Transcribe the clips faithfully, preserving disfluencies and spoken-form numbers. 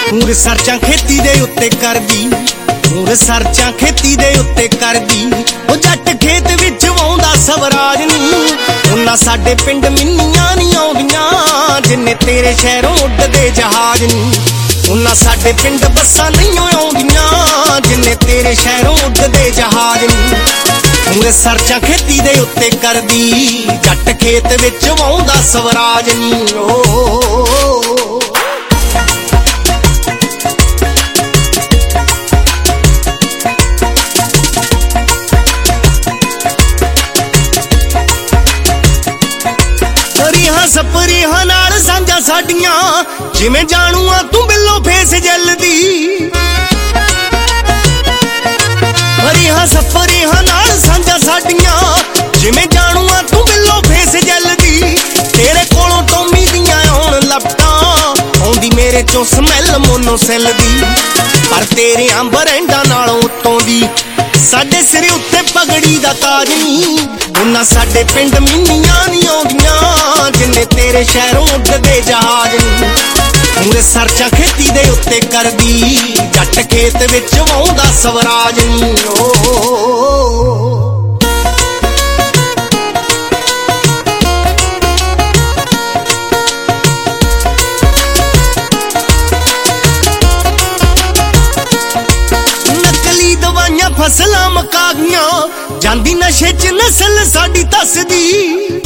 ਪੂਰੇ ਸਰਚਾਂ ਖੇਤੀ ਦੇ ਉੱਤੇ ਕਰਦੀ, ਪੂਰੇ ਸਰਚਾਂ ਖੇਤੀ ਦੇ ਉੱਤੇ ਕਰਦੀ। ਉਹ ਜੱਟ ਖੇਤ ਵਿੱਚ ਵਾਉਂਦਾ ਸਵਰਾਜ ਨੂੰ। ਉਹਨਾਂ ਸਾਡੇ ਪਿੰਡ ਮਿੰਨੀਆਂ ਨਹੀਂ ਆਉਂਦੀਆਂ ਜਿੰਨੇ ਤੇਰੇ ਸ਼ਹਿਰੋਂ ਉੱਡਦੇ ਜਹਾਜ਼ ਨੂੰ। ਉਹਨਾਂ ਸਾਡੇ ਪਿੰਡ ਬੱਸਾਂ ਨਹੀਂ ਆਉਂਦੀਆਂ ਜਿੰਨੇ ਤੇਰੇ ਸ਼ਹਿਰੋਂ ਉੱਡਦੇ ਜਹਾਜ਼ ਨੂੰ। ਪੂਰੇ ਸਰਚਾਂ ਖੇਤੀ ਦੇ ਉੱਤੇ ਕਰਦੀ, ਜੱਟ ਖੇਤ ਵਿੱਚ ਵਾਉਂਦਾ ਸਵਰਾਜ ਨੂੰ। ਸਪਰੀਆਂ ਨਾਲ ਸਾਂਝਾਂ ਸਾਡੀਆਂ ਜਿਵੇਂ ਜਾਣੂ ਆ ਤੂੰ ਬਿੱਲੋ ਫੇਸ ਜਲਦੀ। ਹਰੀਆਂ ਸਪਰੀਆਂ ਨਾਲ ਸਾਂਝਾਂ ਸਾਡੀਆਂ ਜਿਵੇਂ ਜਾਣੂ ਆ ਤੂੰ ਬਿੱਲੋ ਫੇਸ ਜਲਦੀ। ਤੇਰੇ ਕੋਲੋਂ ਟੋਮੀ ਦੀਆਂ ਆਉਣ ਲੱਪਟਾਂ ਆਉਂਦੀ ਮੇਰੇ ਚੋਂ ਸਮੈਲ ਮੋਨੋ ਸੈਲ ਦੀ। ਪਰ ਤੇਰੇ ਬਰੈਂਡਾਂ ਨਾਲੋਂ ਉੱਤੋਂ ਦੀ ਸਾਡੇ ਸਿਰ ਉੱਤੇ ਪਗੜੀ ਦਾ ਤਾਜ ਨਹੀਂ। ਉਹਨਾਂ ਸਾਡੇ ਪਿੰਡ ਮਿੰਨੀਆਂ ਨਹੀਂ ਆਉਂਦੀਆਂ ਜਿੰਨੇ ਤੇਰੇ ਸ਼ਹਿਰੋਂ ਉੱਡਦੇ ਜਹਾਜ਼ ਨੂੰ। ਪੂਰੇ ਸਰਚਾਂ ਖੇਤੀ ਦੇ ਉੱਤੇ ਕਰਦੀ, ਜੱਟ ਖੇਤ ਵਿੱਚ ਵਾਉਂਦਾ ਸਵਰਾਜ ਨੂੰ। ਫਸਲਾਂ ਮਕਾ ਗਈਆਂ ਜਾਂਦੀ ਨਸ਼ੇ ਚ ਨਸਲ ਸਾਡੀ ਦੱਸਦੀ।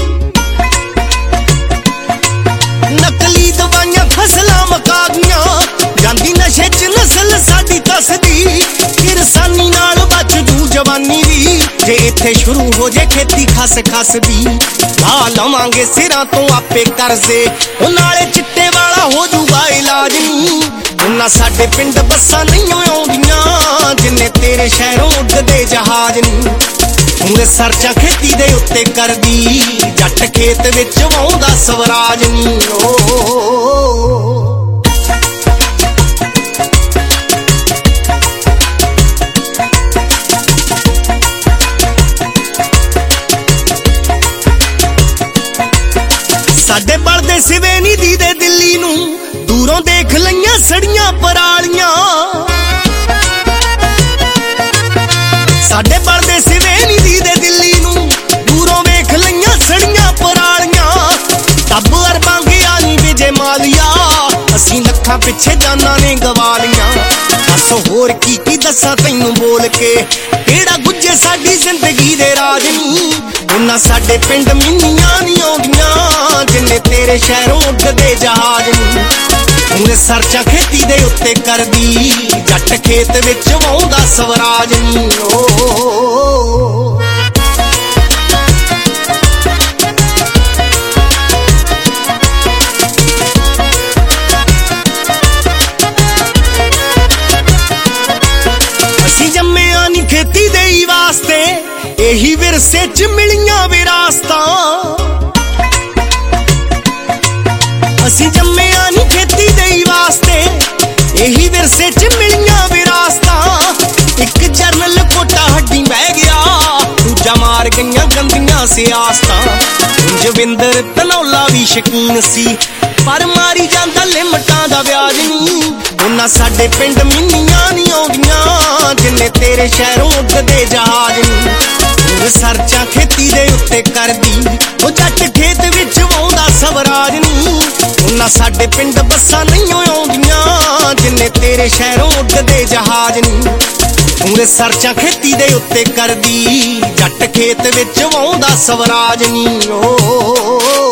ਨਕਲੀ ਦਵਾਈਆਂ ਫਸਲਾਂ ਮਕਾ ਗਈਆਂ ਜਾਂਦੀ ਨਸ਼ੇ ਚ ਨਸਲ ਸਾਡੀ ਦੱਸਦੀ। ਕਿਰਸਾਨੀ ਨਾਲ ਬਚ ਜੂ ਜਵਾਨੀ ਦੀ ਜੇ ਇੱਥੇ ਸ਼ੁਰੂ ਹੋ ਜੇ ਖੇਤੀ ਖਸ ਖਸ ਦੀ। ਲਾ ਲਵਾਂਗੇ ਸਿਰਾਂ ਤੋਂ ਆਪੇ ਕਰਜ਼ੇ, ਉਹ ਨਾਲੇ ਚਿੱਟੇ ਵਾਲਾ ਹੋ ਜੂਗਾ ਇਲਾਜ ਨਹੀਂ। ਉਹਨਾਂ ਸਾਡੇ ਪਿੰਡ ਬੱਸਾਂ ਨਹੀਂ ਆਉਂਦੀਆਂ ਜਿੰਨੇ ਤੇਰੇ ਸ਼ਹਿਰੋਂ ਉੱਡਦੇ ਜਹਾਜ਼ ਨੂੰ। ਪੂਰੇ ਸਰਚਾਂ ਖੇਤੀ ਦੇ ਉੱਤੇ ਕਰਦੀ, ਜੱਟ ਖੇਤ ਵਿੱਚ ਵਾਉਂਦਾ ਸਵਰਾਜ ਨੂੰ। ਸਾਡੇ ਬਲਦੇ ਸਿਵੇ ਨੀ ਦੀਦੇ ਦਿੱਲੀ ਨੂੰ, ਦੂਰੋਂ ਦੇਖ ਲਈਆਂ ਸੜੀਆਂ ਪਰਾਲੀਆਂ। ਸਾਡੇ ਬਲਦੇ ਸਿਵੇ ਨੀ ਦੀਦੇ ਦਿੱਲੀ ਨੂੰ, ਦੂਰੋਂ ਵੇਖ ਲਈਆਂ ਸੜੀਆਂ ਪਰਾਲੀਆਂ। ਤੱਬ ਅਰਬਾਂ ਗਿਆ ਨੀ ਵਿਜੇ ਮਾਲੀਆ, ਅਸੀਂ ਲੱਖਾਂ ਪਿੱਛੇ ਜਾਨਾਂ ਨੇ ਗਵਾ ਲੀਆਂ। ਦੱਸ ਹੋਰ ਕੀ ਕੀ ਦੱਸਾਂ ਤੈਨੂੰ ਬੋਲ ਕੇ, ਕਿਹੜਾ ਗੁੱਜੇ ਸਾਡੀ ਜ਼ਿੰਦਗੀ ਦੇ ਰਾਜ ਨੂੰ। ਉਹਨਾਂ ਸਾਡੇ ਪਿੰਡ ਮਿੰਨੀਆਂ ਨਹੀਂ ਆਉਂਦੀਆਂ ਜਿੰਨੇ ਤੇਰੇ ਸ਼ਹਿਰੋਂ ਉੱਡਦੇ ਜਹਾਜ਼ ਨੂੰ। ਪੂਰੇ ਸਰਚਾਂ ਖੇਤੀ ਦੇ ਉੱਤੇ ਕਰਦੀ, ਜੱਟ ਖੇਤ ਵਿੱਚ ਵਾਉਂਦਾ ਸਵਰਾਜ ਨੂੰ। ਅਸੀਂ ਜੰਮਿਆ ਨੀ ਖੇਤੀ ਦੇ ਹੀ ਵਾਸਤੇ, ਇਹੀ ਵਿਰਸੇ ਚ ਮਿਲੀਆਂ ਵਿਰਾਸਤਾਂ। ਅਸੀਂ ਜੰਮਿਆ ਨੀ ਖੇਤੀ ਦੇ ਹੀ ਵਾਸਤੇ, ਇਹੀ ਵਿਰਸੇ ਚ ਮਿਲੀਆਂ ਵਿਰਾਸਤਾਂ। ਇੱਕ ਜਰਨਲ ਕੋਟਾ ਹੱਡੀ ਬਹਿ ਗਿਆ, ਦੂਜਾ ਮਾਰ ਗਈਆਂ ਗੰਦੀਆਂ ਸਿਆਸਤਾਂ। ਜਵਿੰਦਰ ਧਨੌਲਾ ਵੀ ਸ਼ਕੀਨ ਸੀ, ਪਰ ਮਾਰੀ ਜਾਂਦਾ ਲਿਮਟਾਂ ਦਾ ਵਿਆਜ ਨਹੀਂ। ਉਹਨਾਂ ਸਾਡੇ ਪਿੰਡ ਮਿੰਨੀਆਂ ਨਹੀਂ ਆਉਂਦੀਆਂ ਜਿੰਨੇ ਤੇਰੇ ਸ਼ਹਿਰੋਂ ਉੱਡਦੇ ਜਹਾਜ਼ ਨੂੰ। ਸਰਚਾਂ ਖੇਤੀ ਦੇ ਉੱਤੇ ਕਰਦੀ, ਉਹ ਜੱਟ ਖੇਤ ਵਿੱਚ ਵਾਉਂਦਾ ਸਵਰਾਜ ਨੂੰ। ਉਹਨਾਂ ਸਾਡੇ ਪਿੰਡ ਬੱਸਾਂ ਨਹੀਂ ਆਉਂਦੀਆਂ ਜਿੰਨੇ ਤੇਰੇ ਸ਼ਹਿਰੋਂ ਉੱਡਦੇ ਜਹਾਜ਼ ਨੂੰ। ਪੂਰੇ ਸਰਚਾਂ ਖੇਤੀ ਦੇ ਉੱਤੇ ਕਰਦੀ, ਜੱਟ ਖੇਤ ਵਿੱਚ ਵਾਉਂਦਾ ਸਵਰਾਜ ਨੂੰ।